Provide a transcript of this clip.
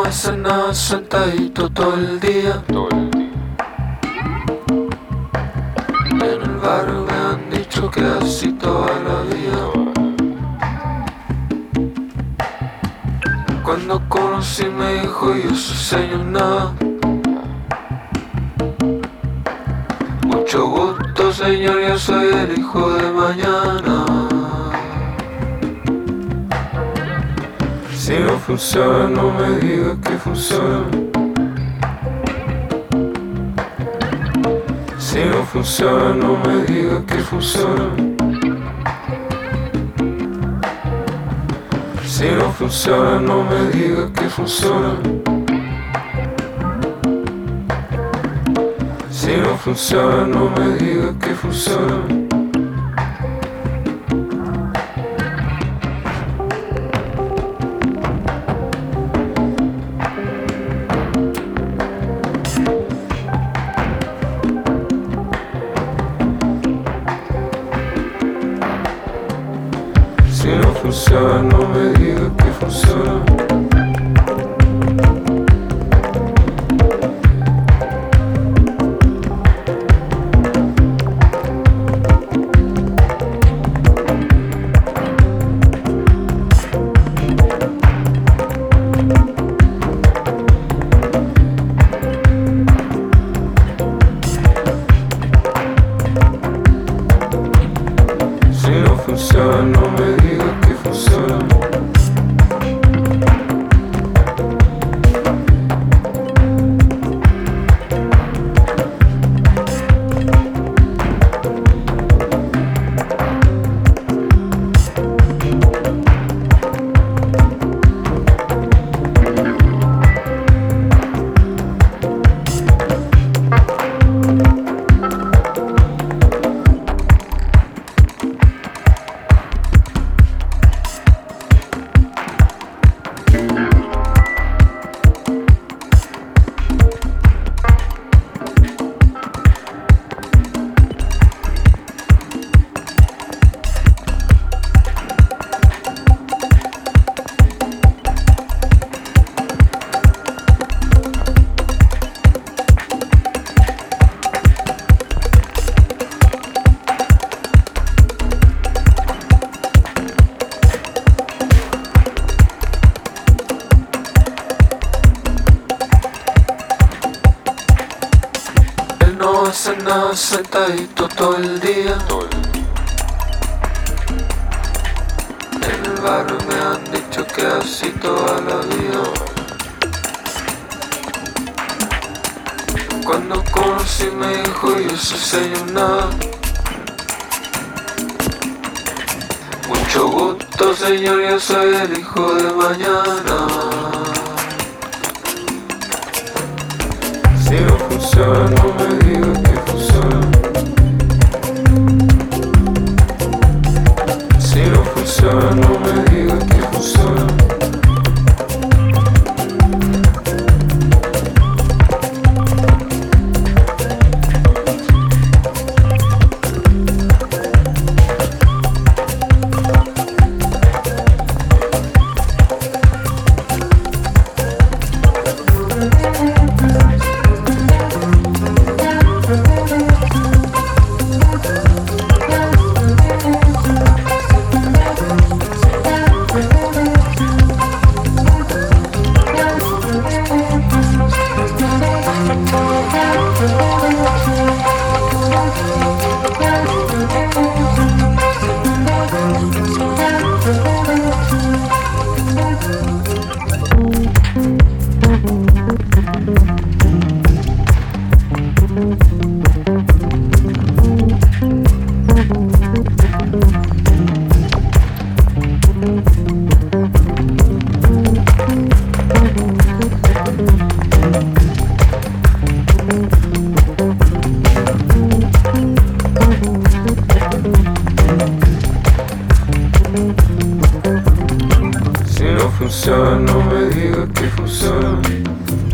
hacer nada sentadito todo el día. En el barrio me han dicho que así toda la vida. Cuando conocí me dijo yo soy señor nada. Mucho gusto señor, yo soy el hijo de mañana. Si no funciona no me digas que funciona. Si no funciona no me digas que funciona. Si no funciona no me digas que funciona. Si no funciona no me digas que funciona. Si no funciona no me digas que funciona. Si no funciona no me digas que funciona. No hacer nada sentadito todo el día. En el barrio me han dicho que así toda la vida. Cuando conocí me dijo yo soy señor nada. Mucho gusto señor, yo soy el hijo de mañana. Si no funciona no me digas que funciona. Si no funciona no me digas que funciona. Si no funciona no me digas que funciona.